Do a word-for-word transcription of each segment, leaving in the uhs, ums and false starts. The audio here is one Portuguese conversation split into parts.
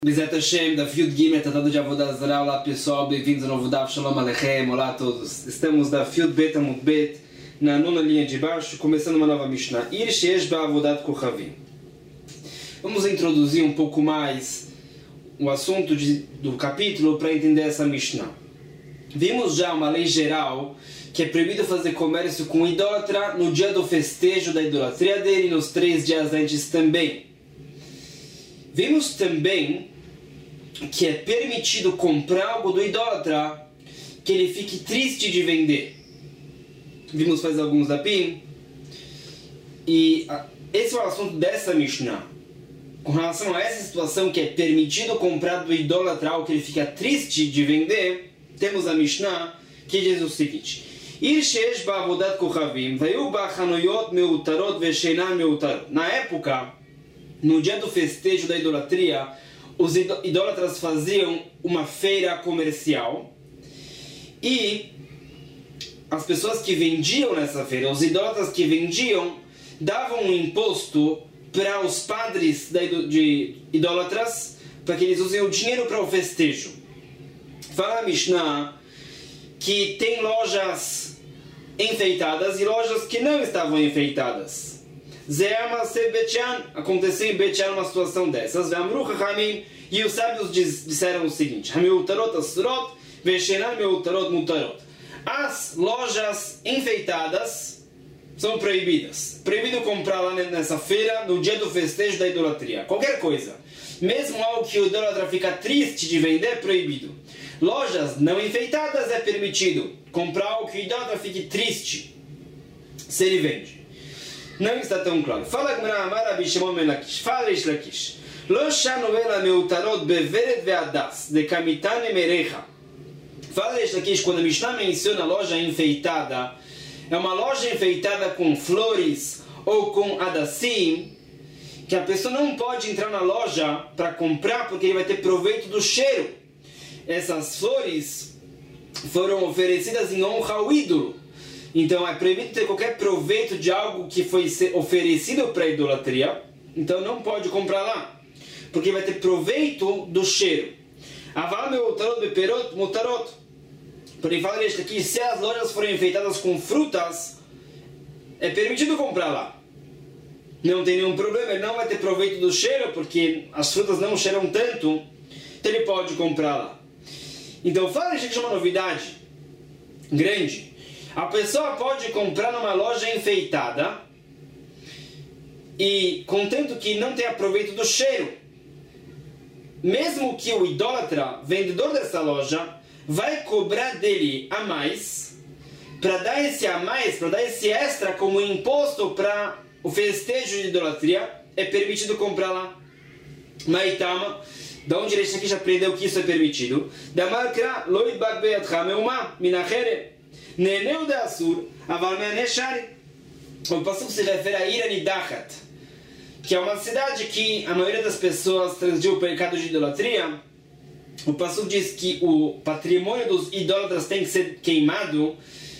Bezat Hashem, da Fiud Gimel, tratado de Avodah Zarah. Olá pessoal, bem-vindos ao novo Daf, Shalom Aleichem, olá a todos. Estamos da Fiud Bet Amud Bet, na nona linha de baixo, começando uma nova Mishnah. Ir sheyesh ba'avodat kochavim. Vamos introduzir um pouco mais o assunto de, do capítulo para entender essa Mishnah. Vimos já uma lei geral que é proibido fazer comércio com idólatra no dia do festejo da idolatria dele e nos três dias antes também. Vimos também que é permitido comprar algo do idólatra que ele fique triste de vender. Vimos faz alguns dapim. E esse é o assunto dessa Mishnah. Com relação a essa situação que é permitido comprar do idólatra algo que ele fica triste de vender, temos a Mishnah que diz o seguinte: Ir sheyesh ba'avodat kochavim vayu ba'chanoyot meutarot ve'sheinan meutarot. Na época, no dia do festejo da idolatria, os idólatras faziam uma feira comercial e as pessoas que vendiam nessa feira, os idólatras que vendiam, davam um imposto para os padres de idólatras para que eles usem o dinheiro para o festejo. Fala a Mishnah que tem lojas enfeitadas e lojas que não estavam enfeitadas. Aconteceu em Bet Shan uma situação dessas. E os sábios disseram o seguinte: as lojas enfeitadas são proibidas. Proibido comprar lá nessa feira no dia do festejo da idolatria. Qualquer coisa, mesmo algo que o idólatra fica triste de vender, é proibido. Lojas não enfeitadas é permitido. Comprar algo que o idólatra fique triste se ele vende. Não está tão claro. Fala Gemara Amar Rabi Shimon ben Lakish. Fala Reish Lakish. Lo shanu ela meutarot beveret ve'adas de kamitane merecha. Fala Reish Lakish, quando a Mishnah menciona loja enfeitada, é uma loja enfeitada com flores ou com adassim, que a pessoa não pode entrar na loja para comprar porque ele vai ter proveito do cheiro. Essas flores foram oferecidas em honra ao ídolo. Então é proibido ter qualquer proveito de algo que foi oferecido para a idolatria. Então não pode comprar lá, porque vai ter proveito do cheiro. Aval meutarot beperot mutarot. Porém, fala isso aqui: se as lojas forem enfeitadas com frutas, é permitido comprar lá. Não tem nenhum problema, ele não vai ter proveito do cheiro, porque as frutas não cheiram tanto, então ele pode comprar lá. Então fala isso aqui, é uma novidade grande. A pessoa pode comprar numa loja enfeitada e, contanto que não tenha proveito do cheiro, mesmo que o idólatra, vendedor dessa loja, vai cobrar dele a mais, para dar esse a mais, para dar esse extra como imposto para o festejo de idolatria, é permitido comprar lá. Maitama, da onde ele aqui já aprendeu que isso é permitido. Da marca loid bagbeatcha meuma minachere. Neneu de Assur, aval me'aneshari. O passuco se refere a Iranidachat, que é uma cidade que a maioria das pessoas transgrediu o pecado de idolatria. O passuco diz que o patrimônio dos idólatras tem que ser queimado.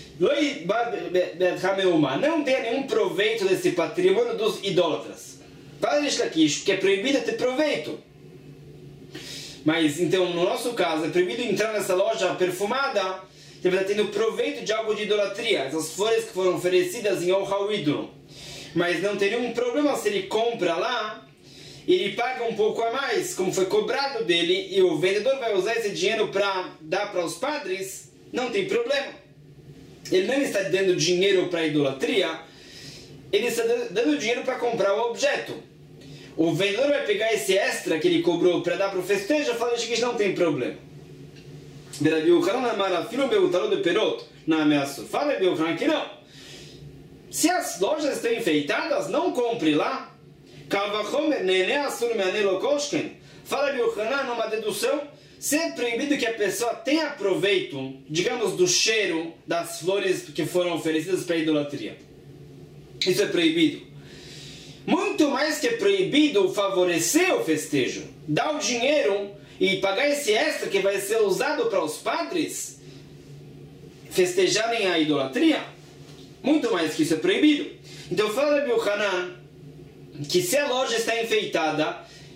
Não tem nenhum proveito desse patrimônio dos idólatras. Fala isso aqui, que é proibido ter proveito. Mas então, no nosso caso, é proibido entrar nessa loja perfumada que ele está tendo proveito de algo de idolatria, essas flores que foram oferecidas em honra ao ídolo. Mas não tem nenhum problema se ele compra lá, ele paga um pouco a mais, como foi cobrado dele, e o vendedor vai usar esse dinheiro para dar para os padres, não tem problema. Ele não está dando dinheiro para a idolatria, ele está dando dinheiro para comprar o objeto. O vendedor vai pegar esse extra que ele cobrou para dar para o festejo e falar que isso não tem problema. Rabi Yochanan amar filho meutarot beperot na ameaça. Fala Rabi Yochanan que não. Se as lojas estão enfeitadas, não compre lá. Kalvachomer nene asur me'anelo koshken. Fala Rabi Yochanan uma dedução. Se é proibido que a pessoa tenha proveito, digamos, do cheiro das flores que foram oferecidas para a idolatria, isso é proibido. Muito mais que é proibido favorecer o festejo, dar o dinheiro e pagar esse extra que vai ser usado para os padres festejarem a idolatria, muito mais que isso é proibido. Então fala Rabi Yochanan que se a loja está enfeitada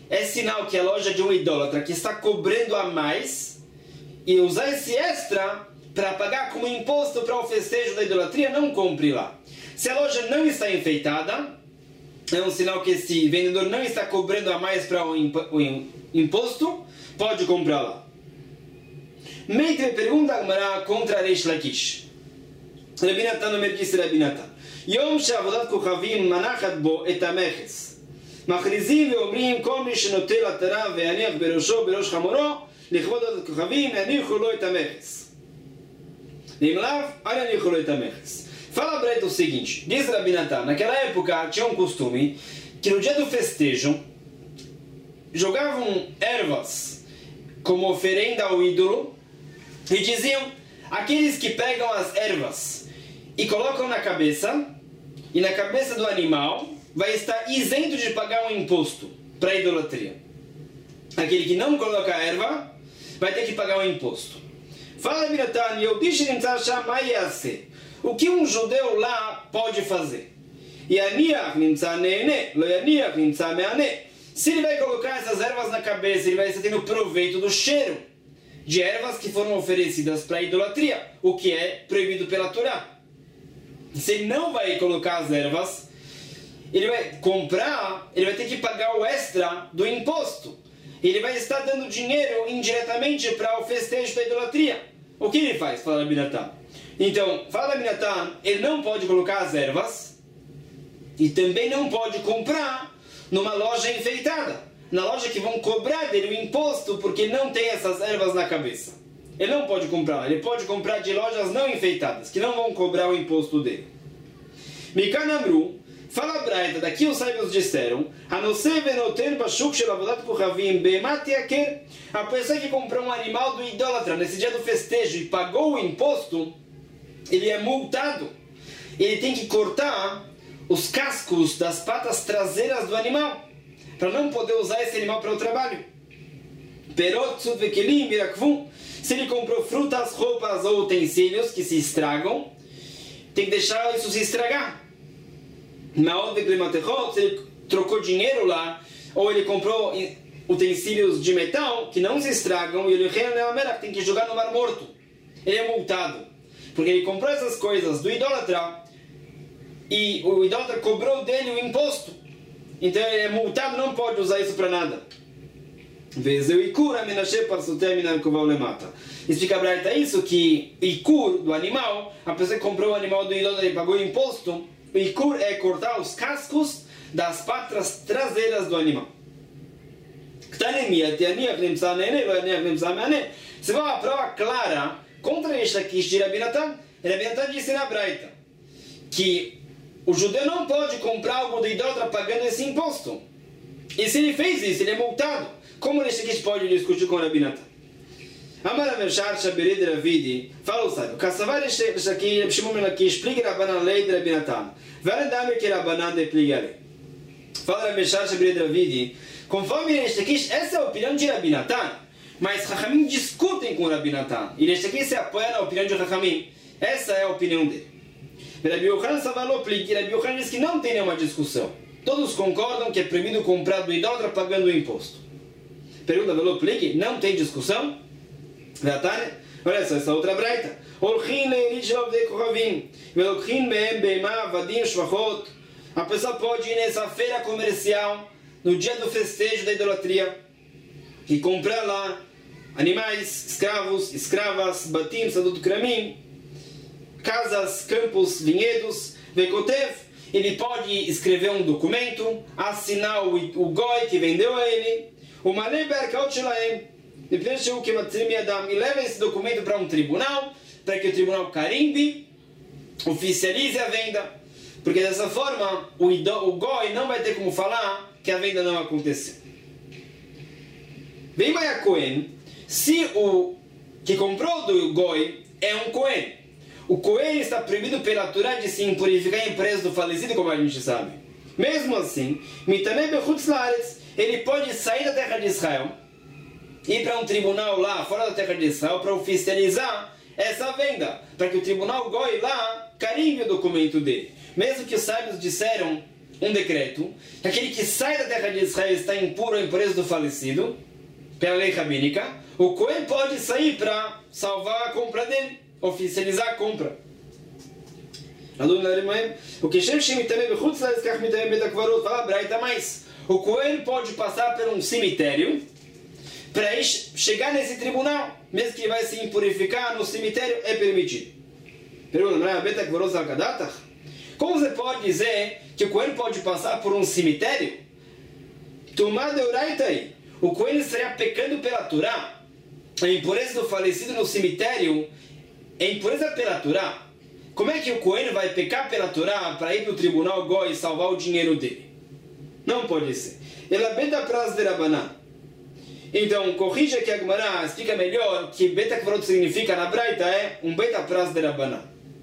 é sinal que a loja de um idólatra que está cobrando a mais, e usar esse extra para pagar como imposto para o festejo da idolatria, não compre lá. Se a loja não está enfeitada, é um sinal que esse vendedor não está cobrando a mais para o, imp o imposto, pode comprar lá. Meitre pergunta contra Reish Lakish. Rabi Natan Omer disse Rabi Natan: Yom she'avodat kochavim manachat bo et hameches. מכריזים ואומרים כל מי שנוטה לתרה ויניח בראשו בראש חמורו לכבוד הכוכבים יניחו לו את המכס. אם לאו, אל יניחו לו את המכס. Fala para ele o seguinte, diz Rabi Natan, naquela época tinha um costume que no dia do festejo jogavam ervas como oferenda ao ídolo e diziam, aqueles que pegam as ervas e colocam na cabeça e na cabeça do animal vai estar isento de pagar um imposto para a idolatria. Aquele que não coloca a erva vai ter que pagar um imposto. Fala Rabi Natan, eu disse o que um judeu lá pode fazer? Se ele vai colocar essas ervas na cabeça, ele vai estar tendo proveito do cheiro de ervas que foram oferecidas para a idolatria, o que é proibido pela Torá. Se ele não vai colocar as ervas, ele vai comprar, ele vai ter que pagar o extra do imposto. Ele vai estar dando dinheiro indiretamente para o festejo da idolatria. O que ele faz? Fala Rabi Natan. Então, fala Rabi Natan, ele não pode colocar as ervas e também não pode comprar numa loja enfeitada, na loja que vão cobrar dele o imposto porque não tem essas ervas na cabeça. Ele não pode comprar, ele pode comprar de lojas não enfeitadas, que não vão cobrar o imposto dele. Mikan Amru, fala Braita, daqui os sábios disseram, a pessoa que comprou um animal do idólatra nesse dia do festejo e pagou o imposto, ele é multado. Ele tem que cortar os cascos das patas traseiras do animal, para não poder usar esse animal para o trabalho. Se ele comprou frutas, roupas ou utensílios que se estragam, tem que deixar isso se estragar. Se ele trocou dinheiro lá, ou ele comprou utensílios de metal que não se estragam, e ele tem que jogar no mar morto, ele é multado, porque ele comprou essas coisas do idólatra e o idólatra cobrou dele o imposto, então ele é multado, não pode usar isso para nada. Explica Braita isso, que Ikur do animal, a pessoa que comprou o animal do idólatra e pagou o imposto, o Ikur é cortar os cascos das patas traseiras do animal. Se for uma prova clara contra este aqui de Rabi Natan, Rabi Natan disse na Braita que o judeu não pode comprar algo do idólatra pagando esse imposto. E se ele fez isso, ele é multado. Como este aqui pode discutir com Rabi Natan? Amar Ameshar Shabirid Ravidi, fala o sábio, Kassavar este aqui, Shimon aqui, explica Rabanan lei de Rabi Natan. Vale dar-me que Rabanan depliga a lei. Fala Ameshar Shabirid Ravidi, conforme este aqui, essa é a opinião de Rabi Natan, mas Chachamim discutem com Rabi Natan, e este aqui se apoia na opinião de Chachamim. Essa é a opinião dele. Rabi Yochanan Savalou Plig, Rabi Yochanan diz que não tem nenhuma discussão. Todos concordam que é proibido comprar do idólatra pagando o imposto. Pergunta Valou Plig, não tem discussão? Olha só essa outra braita. A pessoa pode ir nessa feira comercial no dia do festejo da idolatria e comprar lá animais, escravos, escravas, batim, sadut kramim, casas, campos, vinhedos, vekotev. Ele pode escrever um documento, assinar o, o goi que vendeu a ele, o malei berkaot shelaem, e leva esse documento para um tribunal, para que o tribunal carimbe, oficialize a venda, porque dessa forma o, o goi não vai ter como falar que a venda não aconteceu. Vem mais a Cohen, se o que comprou do goi é um Cohen, o Cohen está proibido pela Torá de se impurificar em preço do falecido, como a gente sabe. Mesmo assim, ele pode sair da terra de Israel, ir para um tribunal lá, fora da terra de Israel, para oficializar essa venda, para que o tribunal goi lá carimbe o documento dele. Mesmo que os sábios disseram um decreto, que aquele que sai da terra de Israel está impuro ou impureza do falecido, pela lei rabínica, o Cohen pode sair para salvar a compra dele, oficializar a compra. O que Shem Shem também bechutz lá escach mitamem betakvarot, fala Braita mais. O Cohen pode passar por um cemitério para chegar nesse tribunal, mesmo que ele vai se impurificar no cemitério, é permitido. Pergunta, betakvarot al-kadatach? Como você pode dizer que o Cohen pode passar por um cemitério? Tumá de Uraitai. O Cohen estaria pecando pela Torá. A impureza do falecido no cemitério é impureza pela Torá. Como é que o Cohen vai pecar pela Torá para ir para o tribunal Goi e salvar o dinheiro dele? Não pode ser. Ela beta pras de Rabanan. Então, corrija que a Gemara explica melhor que beta kvarot significa na Braita é um beta pras de Rabanan.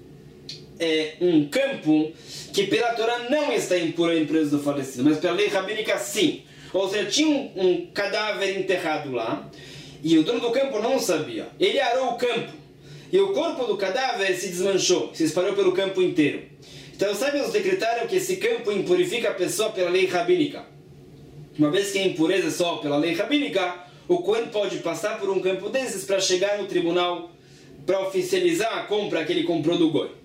É um campo que pela Torá não está impuro a impureza do falecido, mas pela lei rabínica sim. Ou seja, tinha um, um cadáver enterrado lá e o dono do campo não sabia. Ele arou o campo e o corpo do cadáver se desmanchou, se espalhou pelo campo inteiro. Então os sábios decretaram que esse campo impurifica a pessoa pela lei rabínica. Uma vez que a impureza é só pela lei rabínica, o Cohen pode passar por um campo desses para chegar no tribunal para oficializar a compra que ele comprou do Goi.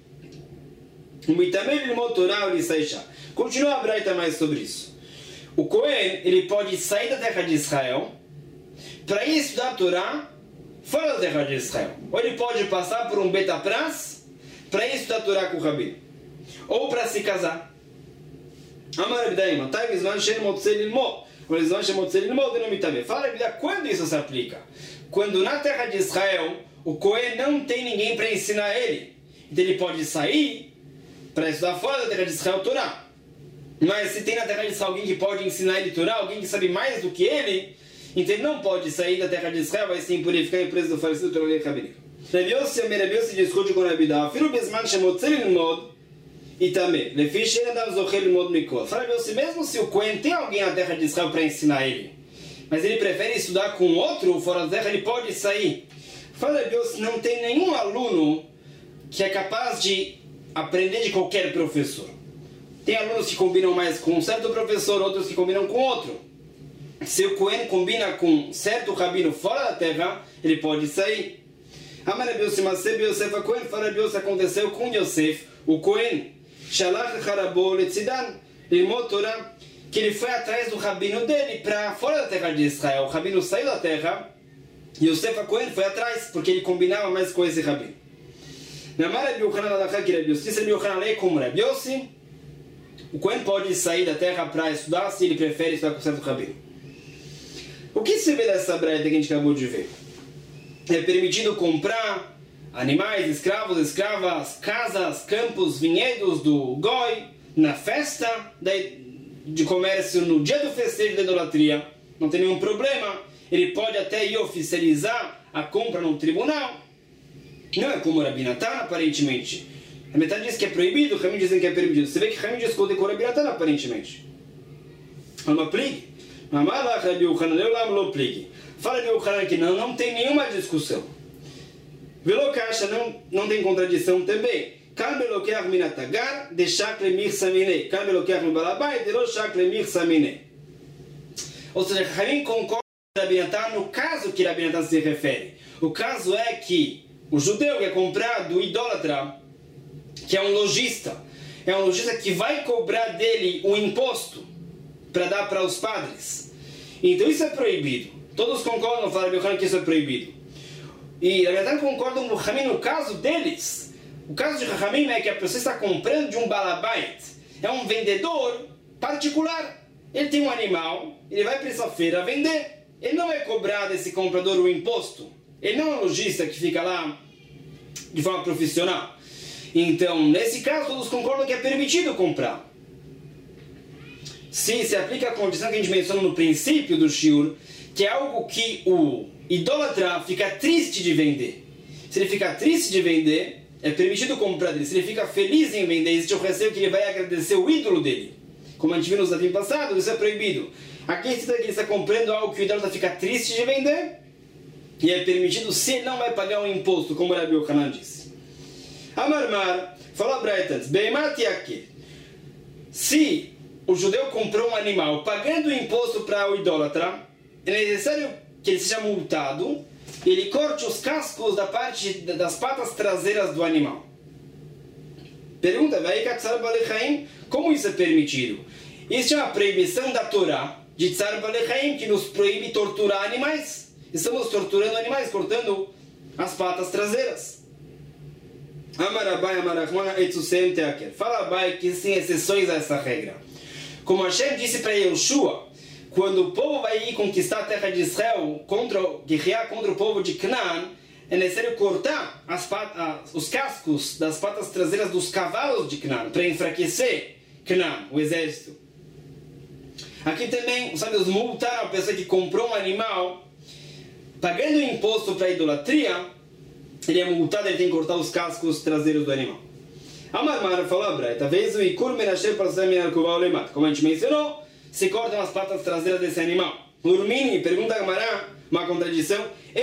O Mitamei Lilmod Torah ou Lisaisha. Continua a Braita mais sobre isso. O Cohen, ele pode sair da terra de Israel para ir estudar a Torá fora da terra de Israel. Ou ele pode passar por um betapras para ir estudar a Torá com o Rabino. Ou para se casar. Amar Abdaim, Matai Mizman Shem Motzei Lilmod. Mizman Shem Motzei Lilmod e não Mitamei. Fala Abdaim, quando isso se aplica? Quando na terra de Israel o Cohen não tem ninguém para ensinar ele. Então ele pode sair para estudar fora da terra de Israel a Torá. Mas se tem na terra de Israel alguém que pode ensinar ele Torá, alguém que sabe mais do que ele, então ele não pode sair da terra de Israel, vai se impurificar em preso do falecido pela lei rabínica. Rabi Yossi e Rabi Yossi discute com Rabi Dah, Afilu Bezman Shemotzei Lilmod e também, Lefi Shein Adam Zocher Lilmod Mikol. Fala Rabi Yossi, mesmo se o Cohen tem alguém na terra de Israel para ensinar ele, mas ele prefere estudar com outro fora da terra, ele pode sair. Fala Rabi Yossi, não tem nenhum aluno que é capaz de aprender de qualquer professor. Tem alunos que combinam mais com um certo professor, outros que combinam com outro. Se o Cohen combina com certo rabino fora da terra, ele pode sair. Amar Rabi Yossi, Maseh Yosef a Cohen, fala Rabi Yossi, aconteceu com Yosef, o Cohen, Shalach Harabo Letzidan, Lilmod Torah, que ele foi atrás do rabino dele para fora da terra de Israel. O rabino saiu da terra e Yosef a Cohen foi atrás, porque ele combinava mais com esse rabino. Amar Rabi Yochanan Alachá que Rabi Yossi, Rabi Yochanan lei como Rabi Yossi, o Cohen pode sair da terra para estudar se ele prefere estudar com certo rabino. O que se vê dessa braita que a gente acabou de ver? É permitido comprar animais, escravos, escravas, casas, campos, vinhedos do Goi na festa de comércio, no dia do festejo da idolatria. Não tem nenhum problema. Ele pode até ir oficializar a compra no tribunal. Não é como Rabi Natan, aparentemente. A metade diz que é proibido, o Ramim dizem que é permitido. Você vê que o Ramim discute com o Rabi Natan, aparentemente. Não aplique. Fala Rabi Yochanan que não, não tem nenhuma discussão. Velo caixa não, não tem contradição também. Kan belokeach min atagar de shak lemir samine. Kan belokeach min balabai de lo shak lemir samine. Ou seja, Ramim concorda com Rabi Natan no caso que Rabi Natan se refere. O caso é que o judeu que é comprado do idólatra, que é um lojista, é um lojista que vai cobrar dele um imposto para dar para os padres. Então isso é proibido. Todos concordam, falam que isso é proibido. E na verdade concordam com o Ramim no caso deles. O caso de Ramim é que a pessoa está comprando de um balabait. É um vendedor particular. Ele tem um animal, ele vai para essa feira vender. Ele não vai cobrar desse comprador o imposto. Ele não é um lojista que fica lá de forma profissional. Então, nesse caso, todos concordam que é permitido comprar. Se se aplica a condição que a gente mencionou no princípio do shiur, que é algo que o idólatra fica triste de vender. Se ele fica triste de vender, é permitido comprar dele. Se ele fica feliz em vender, existe o receio que ele vai agradecer o ídolo dele. Como a gente viu nos anos passados, isso é proibido. Aqui ele está comprando algo que o idólatra fica triste de vender, e é permitido se ele não vai pagar um imposto, como o Rabi Yochanan disse. Amarmar, fala Breitans, Beimati aqui. Se o judeu comprou um animal pagando imposto para o idólatra, é necessário que ele seja multado e ele corte os cascos da parte das patas traseiras do animal. Pergunta, como isso é permitido? Isso é uma proibição da Torá de Tzar Balechaim, que nos proíbe torturar animais. Estamos torturando animais, cortando as patas traseiras. Amarabai, Amarachmana, Etzusem, Teaker. Fala Abai que existem exceções a essa regra. Como Hashem disse para Yoshua, quando o povo vai ir conquistar a terra de Israel, contra, guerrear contra o povo de Canaã, é necessário cortar as patas, os cascos das patas traseiras dos cavalos de Canaã, para enfraquecer Canaã, o exército. Aqui também, os sábios multaram a pessoa que comprou um animal, pagando imposto para a idolatria, ele é multado, ele tem que cortar os cascos traseiros do animal. Amar Mara falou a Braita, talvez o Ikur Menasher para ser Minarkuvá Olemat. Como a gente mencionou, se cortam as patas traseiras desse animal. Urmini pergunta a Gamara, uma contradição.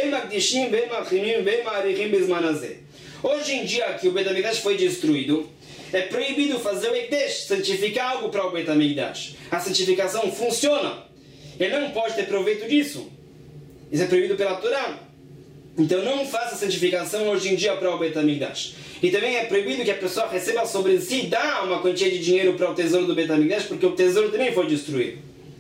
Hoje em dia que o Bet HaMikdash foi destruído, é proibido fazer o Ekdesh, santificar algo para o Bet HaMikdash. A santificação funciona. Ele não pode ter proveito disso. Isso é proibido pela Torá. Então não faça santificação hoje em dia para o Bet HaMikdash. E também é proibido que a pessoa receba sobre si, dá uma quantia de dinheiro para o tesouro do Bet HaMikdash, porque o tesouro também foi destruído.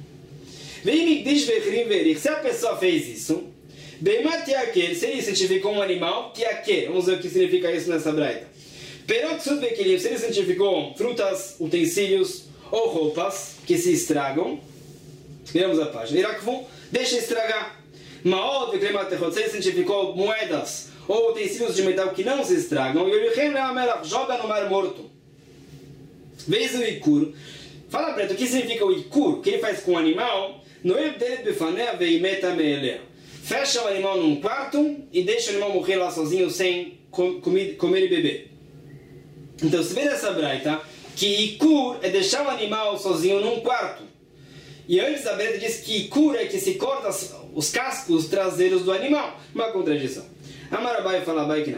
Se a pessoa fez isso, se ele santificou um animal, vamos ver o que significa isso nessa braita. Se ele santificou frutas, utensílios ou roupas que se estragam, viramos a página, deixa estragar. Se ele santificou moedas ou utensílios de metal que não se estragam, joga no mar morto. Vez o Ikur. Fala para ele o que significa o Ikur, o que ele faz com o animal. Fecha o animal num quarto e deixa o animal morrer lá sozinho sem comer, comer e beber. Então se vê nessa braita que Ikur é deixar o animal sozinho num quarto. E antes a braita diz que Ikur é que se corta os cascos traseiros do animal. Uma contradição. Amarabai fala Abai que não.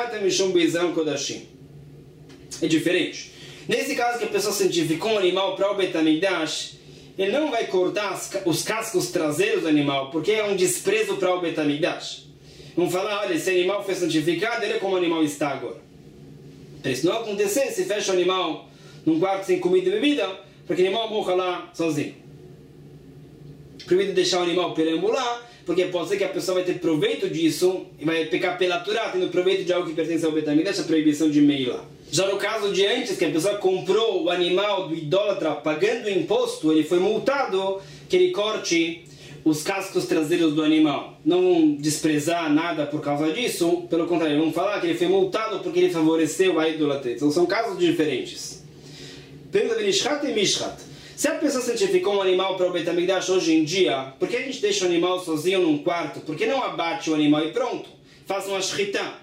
É diferente. Nesse caso que a pessoa santificou um animal para o Bet HaMikdash, ele não vai cortar os cascos traseiros do animal, porque é um desprezo para o Bet HaMikdash. Vão falar, olha, esse animal foi santificado, ele é como o animal está agora. Para isso não acontecer, se fecha o animal num quarto sem comida e bebida, para que o animal morra lá sozinho. Proibido deixar o animal perambular, porque pode ser que a pessoa vai ter proveito disso, e vai pecar pela Torá, tendo proveito de algo que pertence ao Bet HaMikdash, a proibição de Meilá. Já no caso de antes, que a pessoa comprou o animal do idólatra pagando o imposto, ele foi multado que ele corte os cascos traseiros do animal. Não vão desprezar nada por causa disso, pelo contrário, vão falar que ele foi multado porque ele favoreceu a idolatria. Então são casos diferentes. Pergunta de Mishrat e Mishrat. Se a pessoa santificou um animal para o Bet HaMikdash hoje em dia, por que a gente deixa o animal sozinho num quarto? Por que não abate o animal e pronto? Faça uma shritá.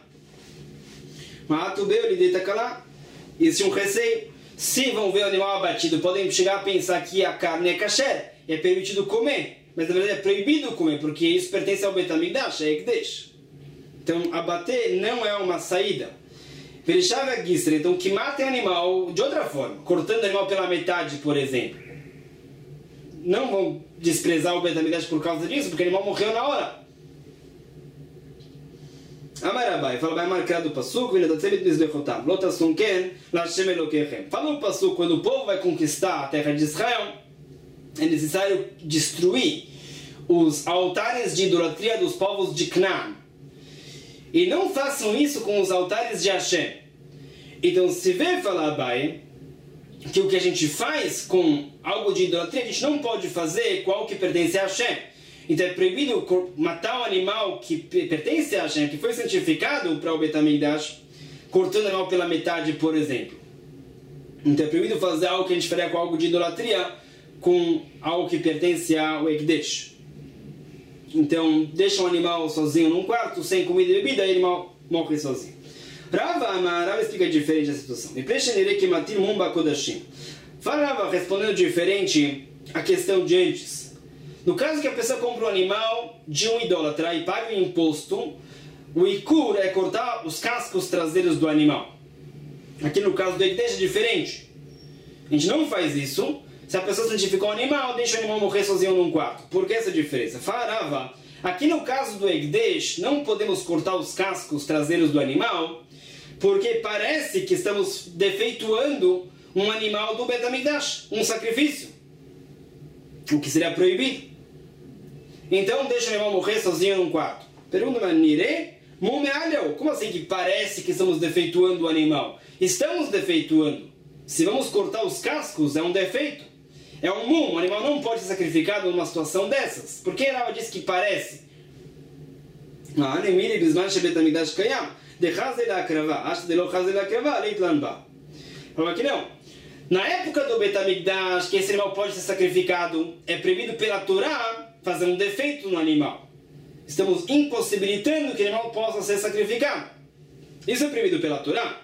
Existe um receio. Se vão ver o animal abatido, podem chegar a pensar que a carne é kasher, é permitido comer. Mas na verdade é proibido comer, porque isso pertence ao Bet HaMikdash, é Ekdesh. Então abater não é uma saída. Então que matem o animal de outra forma, cortando o animal pela metade, por exemplo. Não vão desprezar o Bet HaMikdash por causa disso, porque o animal morreu na hora. Amarabai, fala vai marcar do Pasuk, fala o Pasuk, quando o povo vai conquistar a terra de Israel, é necessário destruir os altares de idolatria dos povos de Canaã. E não façam isso com os altares de Hashem. Então se vê falar Abai que o que a gente faz com algo de idolatria, a gente não pode fazer com algo que pertence a Hashem. Então é proibido matar um animal que pertence a Hashem, que foi santificado para o Bet HaMikdash, cortando o animal pela metade, por exemplo. Então é proibido fazer algo que a gente faria com algo de idolatria, com algo que pertence ao Ekdesh. Então deixa um animal sozinho num quarto, sem comida e bebida, e o animal morre sozinho. Rava Amar, Rava explica diferente a situação. Fala Rava respondendo diferente a questão de antes. No caso que a pessoa compra um animal de um idólatra e paga o imposto, o Ikur é cortar os cascos traseiros do animal. Aqui no caso do Ekdesh é diferente. A gente não faz isso. Se a pessoa santificou o animal, deixa o animal morrer sozinho num quarto. Por que essa diferença? Farava. Aqui no caso do Ekdesh, não podemos cortar os cascos traseiros do animal, porque parece que estamos defeituando um animal do Bet HaMikdash, um sacrifício, o que seria proibido. Então deixa o animal morrer sozinho num quarto. Pergunta, mas nire? Como assim que parece que estamos defeituando o animal? Estamos defeituando. Se vamos cortar os cascos, é um defeito. É um mum, o animal não pode ser sacrificado numa situação dessas. Por que ela diz que parece? Ah, nemiri bisman shebet hamikdash kayam. De chazel la'akrava, acha de lo chazel la'akrava, leit lanba. Fala que não. Na época do Bet HaMikdash, que esse animal pode ser sacrificado, é proibido pela Torá fazer um defeito no animal. Estamos impossibilitando que o animal possa ser sacrificado. Isso é proibido pela Torá.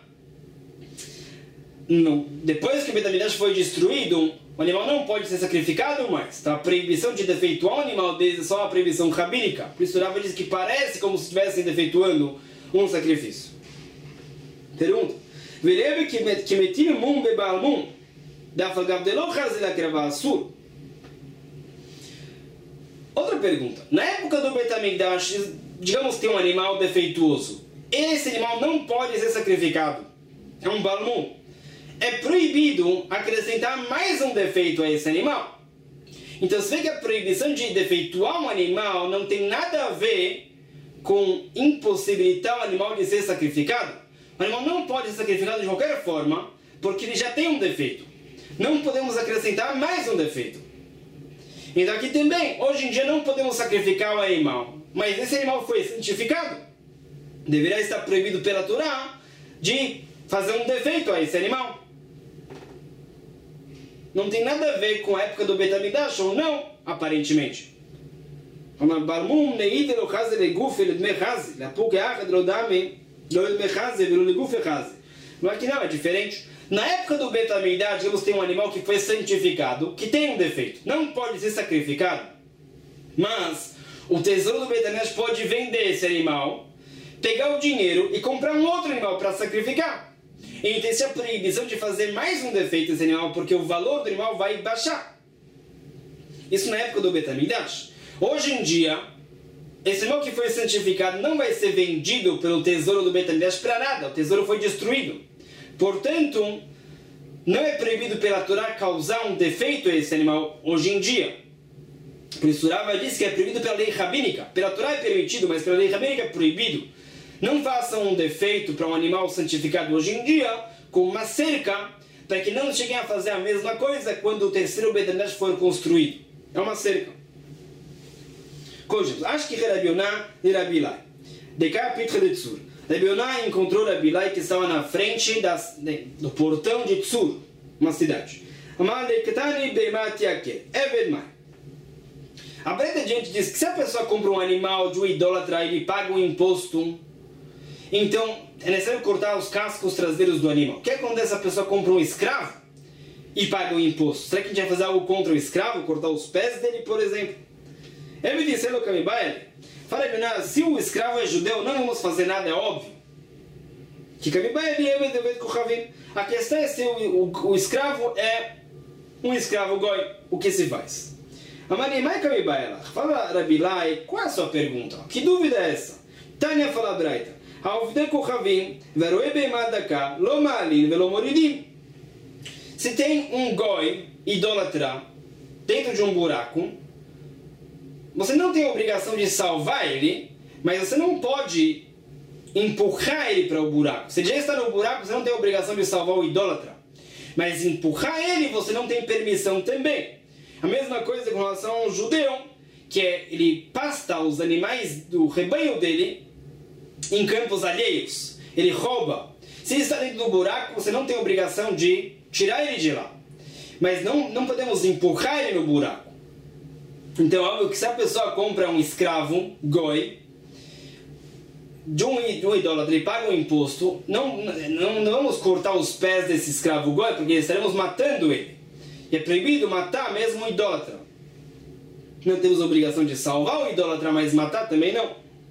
Não. Depois que o Bet HaMikdash foi destruído, o animal não pode ser sacrificado mais. Então a proibição de defeituar um animal desde é só uma proibição rabínica. Por isso o Rava diz que parece como se estivessem defeituando um sacrifício. Pergunta. Verebe que metir mum bebal mum da falgav de lo chazel la'akrava asur. Outra pergunta. Na época do Bet HaMikdash, digamos que tem um animal defeituoso. Esse animal não pode ser sacrificado. É um balmum. É proibido acrescentar mais um defeito a esse animal. Então você vê que a proibição de defeituar um animal não tem nada a ver com impossibilitar o animal de ser sacrificado. O animal não pode ser sacrificado de qualquer forma, porque ele já tem um defeito. Não podemos acrescentar mais um defeito. Então aqui também, hoje em dia não podemos sacrificar o animal, mas esse animal foi santificado. Deverá estar proibido pela Torá de fazer um defeito a esse animal. Não tem nada a ver com a época do Bet HaMikdash ou não, aparentemente. Mas que não, é diferente. Na época do Bet HaMikdash, digamos, tem um animal que foi santificado, que tem um defeito, não pode ser sacrificado. Mas o tesouro do Bet HaMikdash pode vender esse animal, pegar o dinheiro e comprar um outro animal para sacrificar. Então existe a proibição de fazer mais um defeito esse animal, porque o valor do animal vai baixar. Isso na época do Bet HaMikdash. Hoje em dia, esse animal que foi santificado não vai ser vendido pelo tesouro do Bet HaMikdash para nada. O tesouro foi destruído. Portanto, não é proibido pela Torá causar um defeito a esse animal hoje em dia. Por isso, Rava diz que é proibido pela lei rabínica. Pela Torá é permitido, mas pela lei rabínica é proibido. Não façam um defeito para um animal santificado hoje em dia com uma cerca, para que não cheguem a fazer a mesma coisa quando o terceiro Bet HaMikdash for construído. É uma cerca. Continuamos. Acho que Rabi Yonah e Rabi Ilai. De cá, Pitra de Tzur. Rabi Yonah encontrou Rabi Ilai que estava na frente das, de, do portão de Tzur, uma cidade. A Breta adiante diz que se a pessoa compra um animal de um idólatra e ele paga um imposto, então é necessário cortar os cascos traseiros do animal. O que acontece se a pessoa compra um escravo e paga um imposto? Será que a gente vai fazer algo contra o escravo? Cortar os pés dele, por exemplo? Ele me disse, fala, se o escravo é judeu, não vamos fazer nada, é óbvio. A questão é se o, o, o escravo é um escravo goi, o que se faz? Fala, Rabi Ilai, qual é a sua pergunta? Que dúvida é essa? Tânia fala Braita. Se tem um goi idólatra dentro de um buraco, você não tem a obrigação de salvar ele, mas você não pode empurrar ele para o buraco. Se ele já está no buraco, você não tem a obrigação de salvar o idólatra. Mas empurrar ele, você não tem permissão também. A mesma coisa com relação ao judeu, que é, ele pasta os animais do rebanho dele em campos alheios. Ele rouba. Se ele está dentro do buraco, você não tem a obrigação de tirar ele de lá. Mas não, não podemos empurrar ele no buraco. Então, é óbvio que se a pessoa compra um escravo, goi, de um, de um idólatra e paga um imposto, não, não, não vamos cortar os pés desse escravo goi, porque estaremos matando ele. E é proibido matar mesmo o idólatra. Não temos a obrigação de salvar o idólatra, mas matar também não.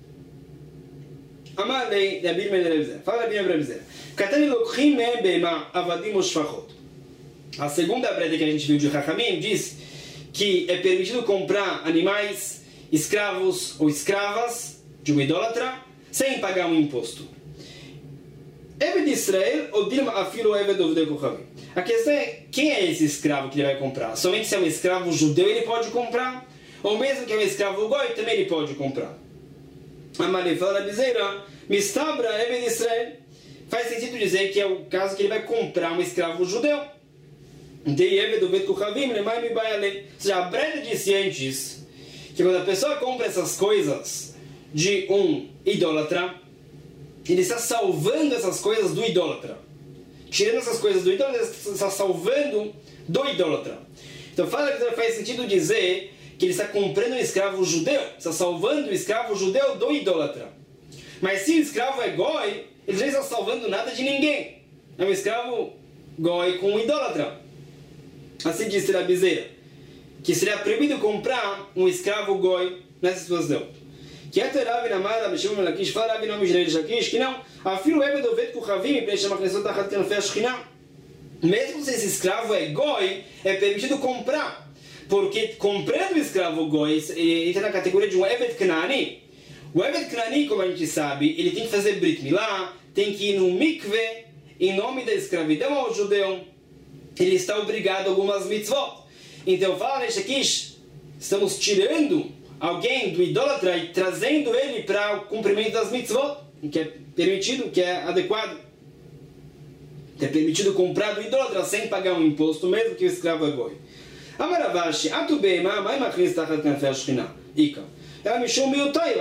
Amalei, Fala Rabbi Abrazera. Katani lokchim me'em be'ema avadim u'shfachot. A segunda breta que a gente viu de Chachamim diz que é permitido comprar animais, escravos ou escravas de um idólatra sem pagar um imposto. Eved Israel ou Dilma Afilo Eved Ovdei Kochavim. A questão é, quem é esse escravo que ele vai comprar? Somente se é um escravo judeu ele pode comprar? Ou mesmo que é um escravo goi, também ele pode comprar? Amalei fala na bizeira, Mistabra Eved Israel. Faz sentido dizer que é o caso que ele vai comprar um escravo judeu. Ou seja, a Breda disse antes que quando a pessoa compra essas coisas de um idólatra, ele está salvando essas coisas do idólatra. Tirando essas coisas do idólatra, ele está salvando do idólatra. Então fala que faz sentido dizer que ele está comprando um escravo judeu, está salvando o escravo judeu do idólatra. Mas se o escravo é goi, ele não está salvando nada de ninguém. É um escravo goi com um idólatra. Assim disse a bizeira, que seria proibido comprar um escravo goi nessa situação. Que até Rabi Namara, Beshimon Melakish, fala Rabi Nome Israel Shakish, que não, afiro Eved Oved Kuchavim, e chama Knesset Tachat Kanfei Ashchina. Mesmo se esse escravo é goi, é permitido comprar. Porque comprando o escravo goi, ele entra na categoria de um Eved Knani. O Eved Knani, como a gente sabe, ele tem que fazer Brit Milá, tem que ir no mikve, em nome da escravidão ao judeu, ele está obrigado a algumas mitzvot. Então fala Reish Lakish, estamos tirando alguém do idólatra e trazendo ele para o cumprimento das mitzvot, que é permitido, que é adequado. Que é permitido comprar do idólatra sem pagar um imposto, mesmo que o escravo é goi. Amaravashi, atubei ma mai machnis tachat kanfei ashchina. Ika. Ela me chamou meu pai,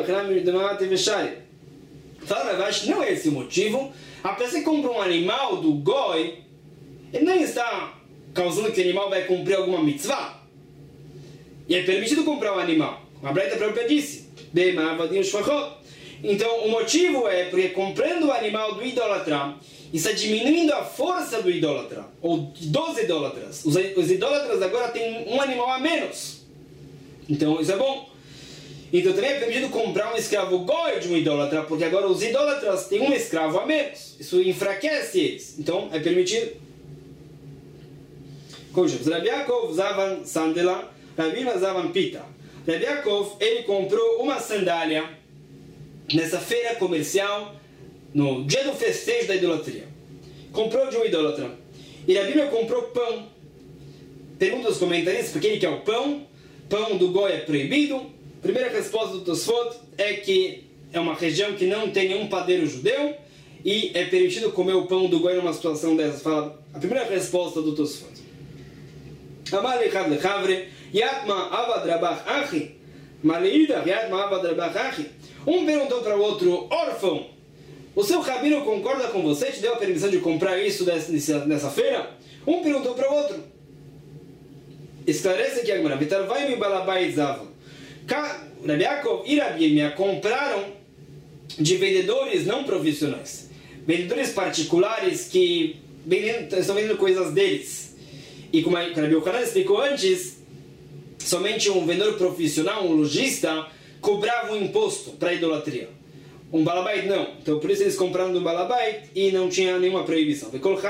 fala Ravashi, não é esse o motivo. A pessoa que compra um animal do goi, ele não está causando que o animal vai cumprir alguma mitzvah. E é permitido comprar um animal. A Breita própria disse. Então o motivo é porque comprando o animal do idólatra, está diminuindo a força do idólatra, ou dos idólatras. Os, os idólatras agora têm um animal a menos. Então isso é bom. Então também é permitido comprar um escravo goi de um idólatra, porque agora os idólatras têm um escravo a menos. Isso enfraquece eles. Então é permitido. Rabi Yaakov Zavan Sandela, Rabina Zavan Pita. Rabi Yaakov, ele comprou uma sandália nessa feira comercial, no dia do festejo da idolatria. Comprou de um idólatra. E Rabina comprou pão. Pergunta aos comentaristas por que ele quer o pão. Pão do goi é proibido. Primeira resposta do Tosfot é que é uma região que não tem nenhum padeiro judeu e é permitido comer o pão do goi numa situação dessas. Fala a primeira resposta do Tosfot. Amar lechad lechavre, yatma avad rabach achi, maleida yatma avad rabach achi. Um perguntou para o outro, órfão, o seu rabino concorda com você? Te deu a permissão de comprar isso nessa, nessa feira? Um perguntou para o outro. Esclarece que agora, Vitar vai me balabai zavam. Rabi Yaakov e Rabi Yirmiyah compraram de vendedores não profissionais, vendedores particulares que vendendo, estão vendendo coisas deles. E como a Rabi Yochanan explicou antes, somente um vendedor profissional, um lojista, cobrava um imposto para a idolatria. Um balabait não. Então por isso eles compraram do balabait e não tinha nenhuma proibição.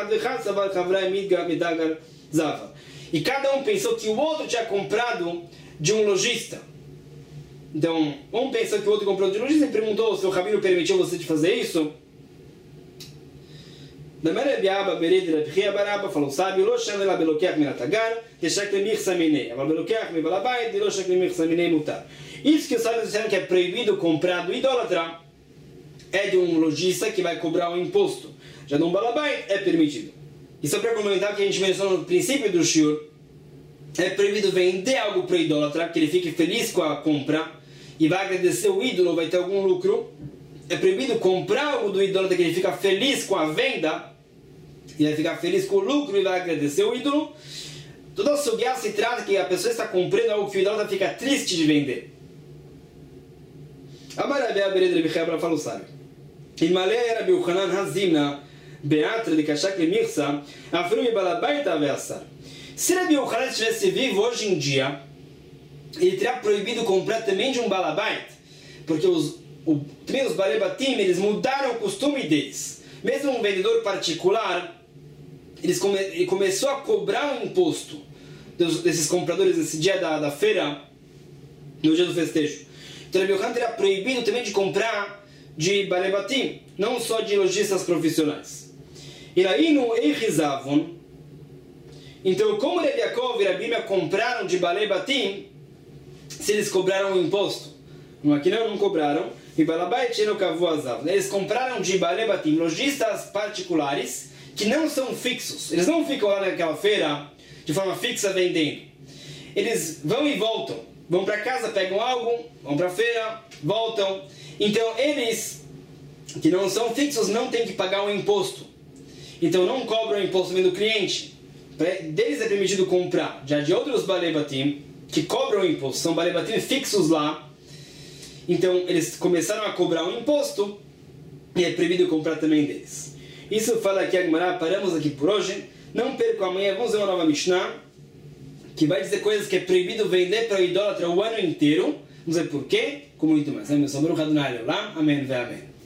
E cada um pensou que o outro tinha comprado de um lojista. Então, um pensou que o outro comprou de um lojista e perguntou se o rabino permitiu você de fazer isso. Da maneira de Abba, Berid, Rabbi Baraba falou, sabe, o Loshan ela beloqueach minatagar, deixar que mir saminei. Aval beloqueach mi balabait, de Loshan que mir saminei mutar. Isso que os sábios disseram que é proibido comprar do idólatra é de um lojista que vai cobrar um imposto. Já de um balabait é permitido. E só para comentar que a gente mencionou no princípio do shiur, é proibido vender algo para o idólatra, que ele fique feliz com a compra e vai agradecer o ídolo, vai ter algum lucro. É proibido comprar algo do idólatra que ele fica feliz com a venda e vai ficar feliz com o lucro e vai agradecer o ídolo. Toda a sugiá se trata que a pessoa está comprando algo que o idólatra fica triste de vender. Amarabé Bered Rabbi Chebra falou, sabe, Ilmalé Rabbi Yochanan Hazimna Beatra de Kashak Lemirsa Afrumi Balabaita Aveassar. Se Rabbi Yochanan estivesse vivo hoje em dia, ele teria proibido comprar também de um balabait, porque os, o, também os balebatim, eles mudaram o costume deles. Mesmo um vendedor particular, eles come, ele começou a cobrar um imposto dos, desses compradores nesse dia da, da feira, no dia do festejo. Então Rabi Yochanan era proibido também de comprar de Balei Batim, não só de lojistas profissionais. E aí no Eichizavon, então como Rabi Yaakov e Rabi Meir compraram de Balei Batim, se eles cobraram um imposto? Aqui não, não cobraram. E Balabait era o Kavu Azav. Eles compraram de Balei Batim, lojistas particulares, que não são fixos. Eles não ficam lá naquela feira de forma fixa vendendo. Eles vão e voltam. Vão para casa, pegam algo, vão para a feira, voltam. Então eles, que não são fixos, não têm que pagar um imposto. Então não cobram imposto também do cliente. Deles é permitido comprar. Já de outros Balei Batim, que cobram imposto, são Balei Batim fixos lá. Então eles começaram a cobrar um imposto e é proibido comprar também deles. Isso fala aqui a Gemara. Paramos aqui por hoje. Não percam amanhã, vamos ver uma nova Mishnah que vai dizer coisas que é proibido vender para o idólatra o ano inteiro. Vamos ver por quê, com muito mais. Amém.